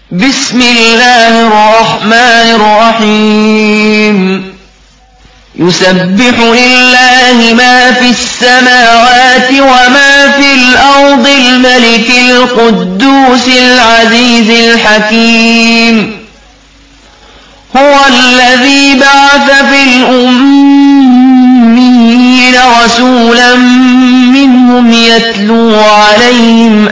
بسم الله الرحمن الرحيم يسبح لله ما في السماوات وما في الأرض الملك القدوس العزيز الحكيم هو الذي بعث في الأميين رسولا منهم يتلو عليهم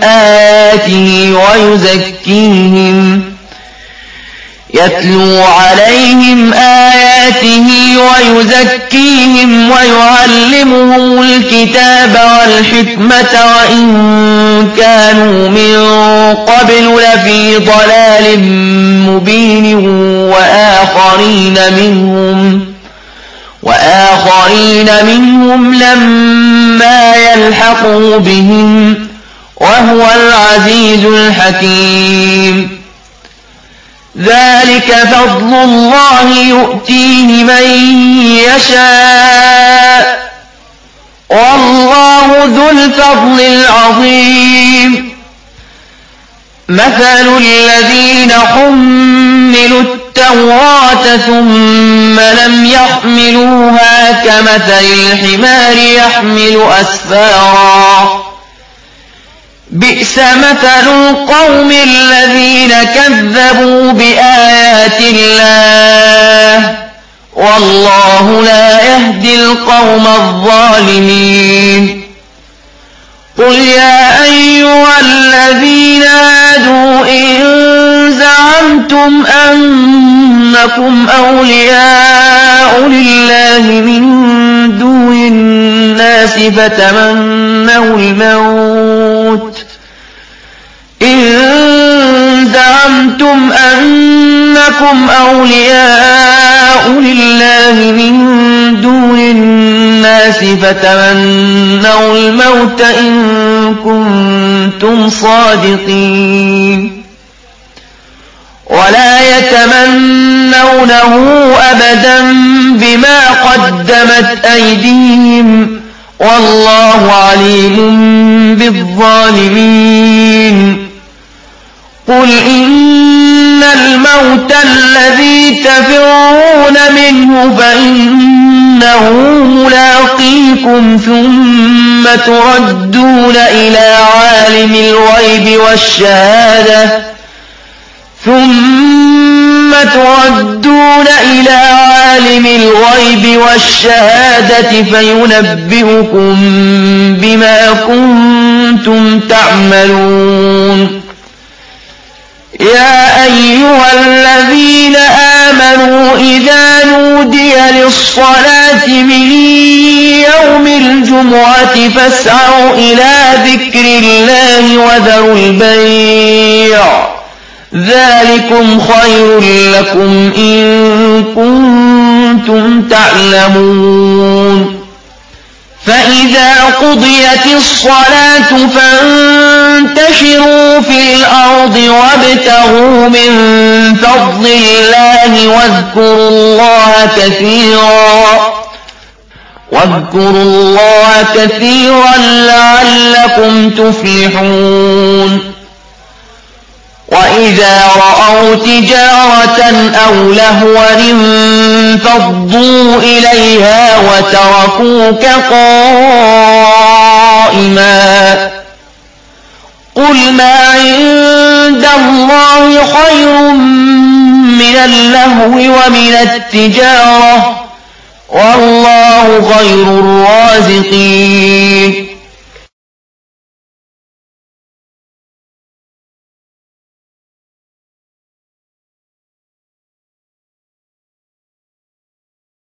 آياته ويزكيهم ويعلمهم الكتاب والحكمة وإن كانوا من قبل لفي ضلال مبين وآخرين منهم لما يلحقوا بهم وهو العزيز الحكيم ذلك فضل الله يؤتيه من يشاء والله ذو الفضل العظيم مثل الذين حملوا التوراة ثم لم يحملوها كمثل الحمار يحمل أسفارا بئس مثل القوم الذين كذبوا بآيات الله والله لا يهدي القوم الظالمين قل يا أيها الذين هادوا إن زعمتم أنكم أولياء لله من دون الناس فتمنوا الموت إن كنتم صادقين ولا يتمنونه أبدا بما قدمت أيديهم والله عليم بالظالمين قل إن الموت الذي تفرون منه فإنه ملاقيكم ثم تردون إلى عالم الغيب والشهادة فينبئكم بما كنتم تعملون يا أيها الذين آمنوا إذا نودي للصلاة من يوم الجمعة فاسعوا إلى ذكر الله وذروا البيع ذلكم خير لكم إن كنتم تعلمون فإذا قضيت الصلاة فانتشروا في الأرض وابتغوا من فضل الله واذكروا الله كثيرا لعلكم تفلحون وإذا رأوا تجارة أو لهوا انفضوا إليها وتركوك قائما قل ما عند الله خير من اللهو ومن التجارة والله خير الرازقين